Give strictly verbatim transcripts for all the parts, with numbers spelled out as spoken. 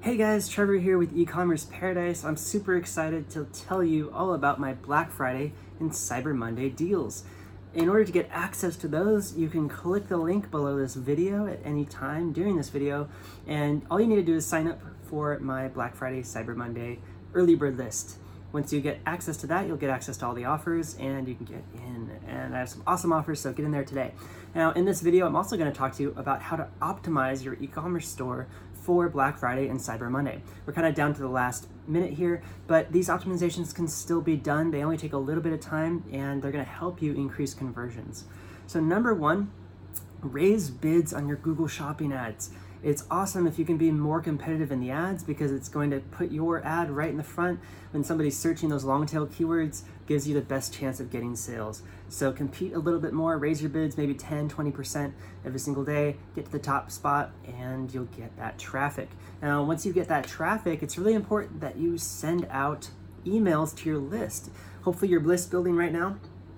Hey guys, Trevor here with E-Commerce Paradise. I'm super excited to tell you all about my Black Friday and Cyber Monday deals. In order to get access to those, you can click the link below this video at any time during this video, and all you need to do is sign up for my Black Friday, Cyber Monday early bird list. Once you get access to that, you'll get access to all the offers and you can get in. And I have some awesome offers, so get in there today. Now, in this video, I'm also going to talk to you about how to optimize your e-commerce store for Black Friday and Cyber Monday. We're kind of down to the last minute here, but these optimizations can still be done. They only take a little bit of time and they're going to help you increase conversions. So number one, raise bids on your Google Shopping ads. It's awesome if you can be more competitive in the ads because it's going to put your ad right in the front when somebody's searching those long tail keywords, gives you the best chance of getting sales. So compete a little bit more, raise your bids maybe ten, twenty percent every single day, get to the top spot and you'll get that traffic. Now, once you get that traffic, it's really important that you send out emails to your list. Hopefully you're list building right now.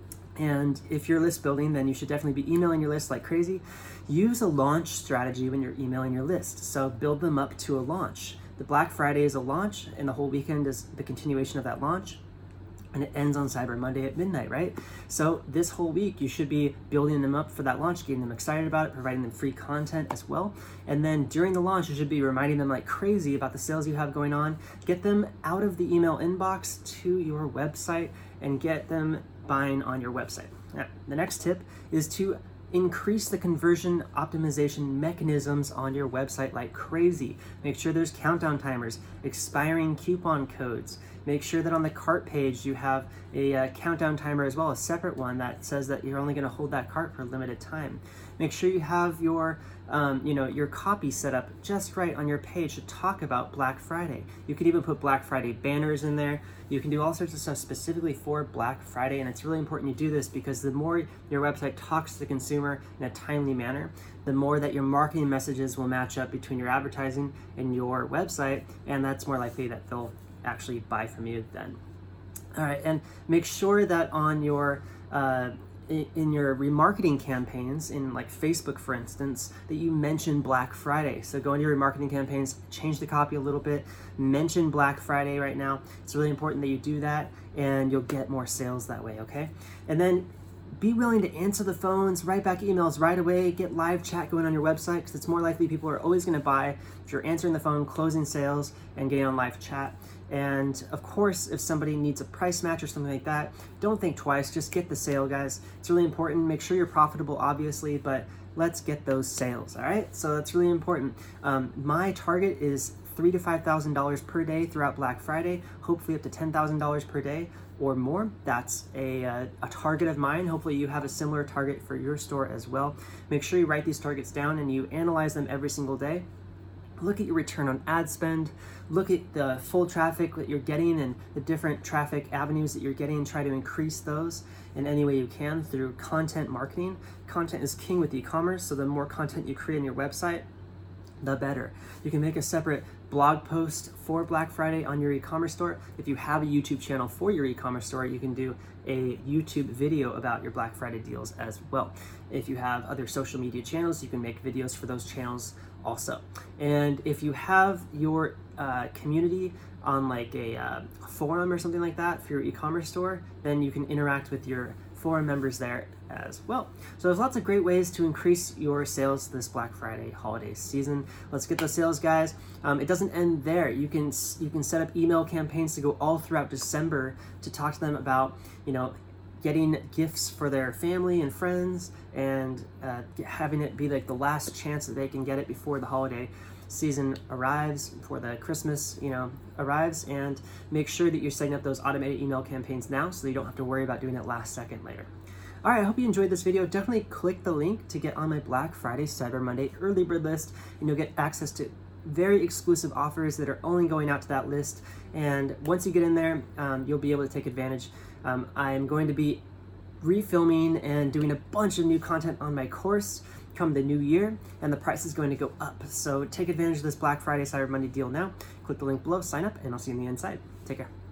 And if you're list building, then you should definitely be emailing your list like crazy. Use a launch strategy when you're emailing your list. So build them up to a launch. The Black Friday is a launch and the whole weekend is the continuation of that launch. And it ends on Cyber Monday at midnight, right? So this whole week, you should be building them up for that launch, getting them excited about it, providing them free content as well. And then during the launch, you should be reminding them like crazy about the sales you have going on. Get them out of the email inbox to your website and get them buying on your website. Now, the next tip is to increase the conversion optimization mechanisms on your website like crazy. Make sure there's countdown timers, expiring coupon codes. Make sure that on the cart page you have a uh, countdown timer as well, a separate one that says that you're only going to hold that cart for a limited time. Make sure you have your um, you know, your copy set up just right on your page to talk about Black Friday. You could even put Black Friday banners in there. You can do all sorts of stuff specifically for Black Friday, and it's really important you do this because the more your website talks to the consumer in a timely manner, the more that your marketing messages will match up between your advertising and your website, and that's more likely that they'll actually buy from you then. All right, and make sure that on your uh, in your remarketing campaigns, in like Facebook, for instance, that you mention Black Friday. So go into your remarketing campaigns, change the copy a little bit, mention Black Friday right now. It's really important that you do that and you'll get more sales that way, okay? And then be willing to answer the phones, write back emails right away, get live chat going on your website because it's more likely people are always going to buy if you're answering the phone, closing sales, and getting on live chat. And of course, if somebody needs a price match or something like that, don't think twice, just get the sale, guys. It's really important. Make sure you're profitable, obviously, but let's get those sales, all right? So that's really important. Um, my target is three to five thousand dollars per day throughout Black Friday, hopefully up to ten thousand dollars per day or more. That's a, uh, a target of mine. Hopefully you have a similar target for your store as well. Make sure you write these targets down and you analyze them every single day. Look at your return on ad spend, look at the full traffic that you're getting and the different traffic avenues that you're getting, try to increase those in any way you can through content marketing. Content is king with e-commerce, so the more content you create on your website, the better. You can make a separate blog post for Black Friday on your e-commerce store. If you have a YouTube channel for your e-commerce store, you can do a YouTube video about your Black Friday deals as well. If you have other social media channels, you can make videos for those channels also. And if you have your uh, community on like a uh, forum or something like that for your e-commerce store, then you can interact with your forum members there as well. So there's lots of great ways to increase your sales this Black Friday holiday season. Let's get those sales, guys. Um, it doesn't end there. You can you can set up email campaigns to go all throughout December to talk to them about, you know, getting gifts for their family and friends and uh, having it be like the last chance that they can get it before the holiday season arrives, before the Christmas, you know, arrives, and make sure that you're setting up those automated email campaigns now so you don't have to worry about doing it last second later. All right, I hope you enjoyed this video. Definitely click the link to get on my Black Friday, Cyber Monday early bird list, and you'll get access to very exclusive offers that are only going out to that list. And once you get in there, um, you'll be able to take advantage. Um, I'm going to be refilming and doing a bunch of new content on my course come the new year, and the price is going to go up. So take advantage of this Black Friday, Cyber Monday deal now. Click the link below, sign up, and I'll see you on the inside. Take care.